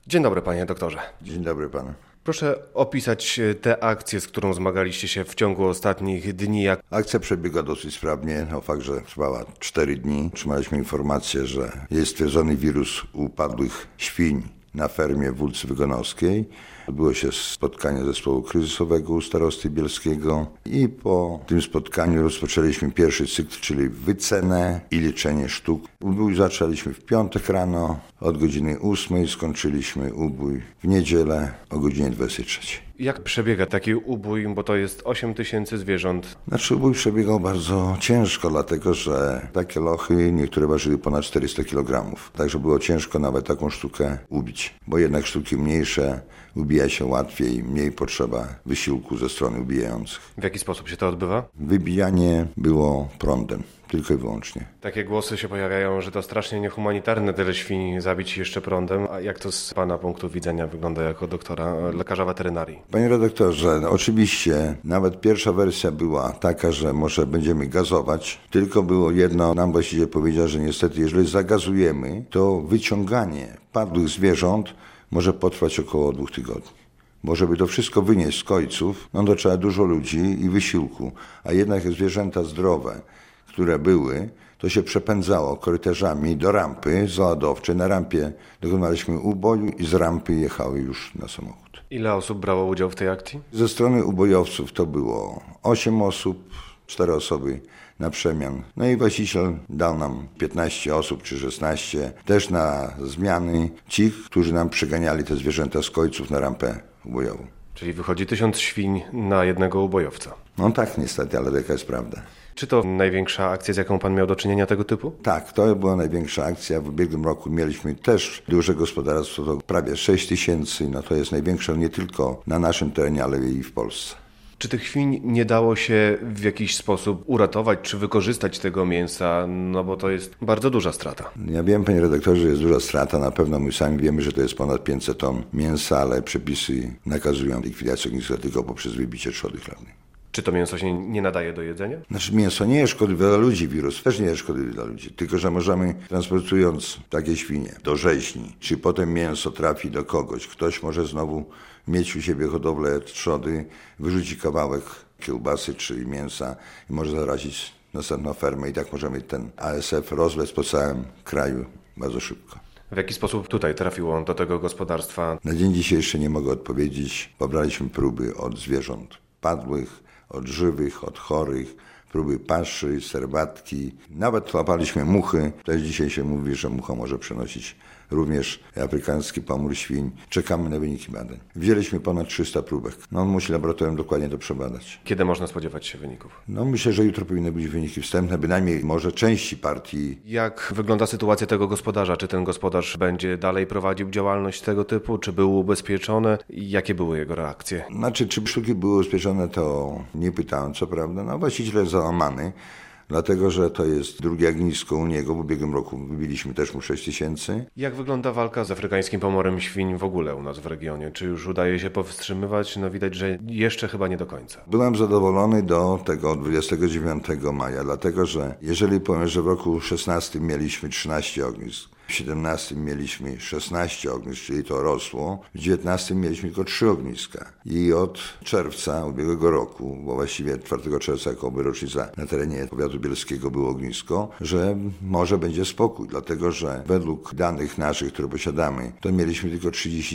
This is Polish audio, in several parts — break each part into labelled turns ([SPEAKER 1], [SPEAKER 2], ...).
[SPEAKER 1] Dzień dobry, panie doktorze.
[SPEAKER 2] Dzień dobry panu.
[SPEAKER 1] Proszę opisać tę akcję, z którą zmagaliście się w ciągu ostatnich dni.
[SPEAKER 2] Akcja przebiega dosyć sprawnie. Fakt, że trwała 4 dni. Otrzymaliśmy informację, że jest stwierdzony wirus u upadłych świń na fermie w Wólce Wygonowskiej. Odbyło się spotkanie zespołu kryzysowego u starosty bielskiego i po tym spotkaniu rozpoczęliśmy pierwszy cykl, czyli wycenę i liczenie sztuk. Ubój zaczęliśmy w piątek rano od godziny 8, skończyliśmy ubój w niedzielę o godzinie 23.
[SPEAKER 1] Jak przebiega taki ubój, bo to jest 8 000 zwierząt?
[SPEAKER 2] Ubój przebiegał bardzo ciężko, dlatego że takie lochy niektóre ważyły ponad 400 kg. Także było ciężko nawet taką sztukę ubić, bo jednak sztuki mniejsze ubija się łatwiej, mniej potrzeba wysiłku ze strony ubijających.
[SPEAKER 1] W jaki sposób się to odbywa?
[SPEAKER 2] Wybijanie było prądem, tylko i wyłącznie.
[SPEAKER 1] Takie głosy się pojawiają, że to strasznie niehumanitarne tyle świń zabić jeszcze prądem. A jak to z pana punktu widzenia wygląda jako doktora, lekarza weterynarii?
[SPEAKER 2] Panie redaktorze, oczywiście nawet pierwsza wersja była taka, że może będziemy gazować, tylko było jedno, nam właściciel powiedział, że niestety jeżeli zagazujemy, to wyciąganie padłych zwierząt może potrwać około 2 tygodni. Bo żeby to wszystko wynieść z kojców, to trzeba dużo ludzi i wysiłku. A jednak zwierzęta zdrowe, które były, to się przepędzało korytarzami do rampy załadowczej. Na rampie dokonaliśmy uboju i z rampy jechały już na samochód.
[SPEAKER 1] Ile osób brało udział w tej akcji?
[SPEAKER 2] Ze strony ubojowców to było 8 osób, 4 osoby na przemian. I właściciel dał nam 15 osób czy 16 też na zmiany ci, którzy nam przeganiali te zwierzęta z kojców na rampę ubojową.
[SPEAKER 1] Czyli wychodzi 1000 świń na jednego ubojowca.
[SPEAKER 2] Tak niestety, ale taka jest prawda.
[SPEAKER 1] Czy to największa akcja, z jaką pan miał do czynienia tego typu?
[SPEAKER 2] Tak, to była największa akcja. W ubiegłym roku mieliśmy też duże gospodarstwo, to prawie 6 000. To jest największe nie tylko na naszym terenie, ale i w Polsce.
[SPEAKER 1] Czy tych świń nie dało się w jakiś sposób uratować, czy wykorzystać tego mięsa? Bo to jest bardzo duża strata.
[SPEAKER 2] Ja wiem, panie redaktorze, że jest duża strata. Na pewno my sami wiemy, że to jest ponad 500 ton mięsa, ale przepisy nakazują likwidację ogniska tylko poprzez wybicie trzody chlewnej.
[SPEAKER 1] Czy to mięso się nie nadaje do jedzenia?
[SPEAKER 2] Mięso nie jest szkodliwe dla ludzi, wirus też nie jest szkodliwy dla ludzi. Tylko że możemy, transportując takie świnie do rzeźni, czy potem mięso trafi do kogoś, ktoś może znowu mieć u siebie hodowlę trzody, wyrzuci kawałek kiełbasy czy mięsa i może zarazić następną fermę i tak możemy ten ASF rozlec po całym kraju bardzo szybko.
[SPEAKER 1] W jaki sposób tutaj trafiło on do tego gospodarstwa?
[SPEAKER 2] Na dzień dzisiejszy nie mogę odpowiedzieć. Pobraliśmy próby od zwierząt padłych, od żywych, od chorych, próby paszy, serwatki. Nawet łapaliśmy muchy. Też dzisiaj się mówi, że mucha może przenosić również afrykański pomór świń. Czekamy na wyniki badań. Wzięliśmy ponad 300 próbek. Musi laboratorium dokładnie to przebadać.
[SPEAKER 1] Kiedy można spodziewać się wyników?
[SPEAKER 2] Myślę, że jutro powinny być wyniki wstępne, bynajmniej może części partii.
[SPEAKER 1] Jak wygląda sytuacja tego gospodarza? Czy ten gospodarz będzie dalej prowadził działalność tego typu? Czy był ubezpieczony? Jakie były jego reakcje?
[SPEAKER 2] Czy sztuki były ubezpieczone, to nie pytałem, co prawda. Właściciel jest załamany, dlatego że to jest drugie ognisko u niego. W ubiegłym roku wybiliśmy też mu 6 000.
[SPEAKER 1] Jak wygląda walka z afrykańskim pomorem świń w ogóle u nas w regionie? Czy już udaje się powstrzymywać? Widać, że jeszcze chyba nie do końca.
[SPEAKER 2] Byłem zadowolony do tego 29 maja, dlatego że jeżeli powiem, że w roku 16 mieliśmy 13 ognisk, w 17 mieliśmy 16 ognisk, czyli to rosło. W 19 mieliśmy tylko 3 ogniska. I od czerwca ubiegłego roku, bo właściwie 4 czerwca jako rocznica na terenie powiatu bielskiego było ognisko, że może będzie spokój, dlatego że według danych naszych, które posiadamy, to mieliśmy tylko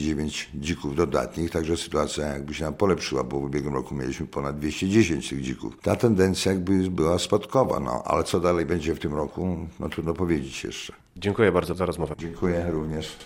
[SPEAKER 2] 39 dzików dodatnich, także sytuacja jakby się nam polepszyła, bo w ubiegłym roku mieliśmy ponad 210 tych dzików. Ta tendencja jakby była spadkowa, ale co dalej będzie w tym roku, trudno powiedzieć jeszcze.
[SPEAKER 1] Dziękuję bardzo za rozmowę.
[SPEAKER 2] Dziękuję również.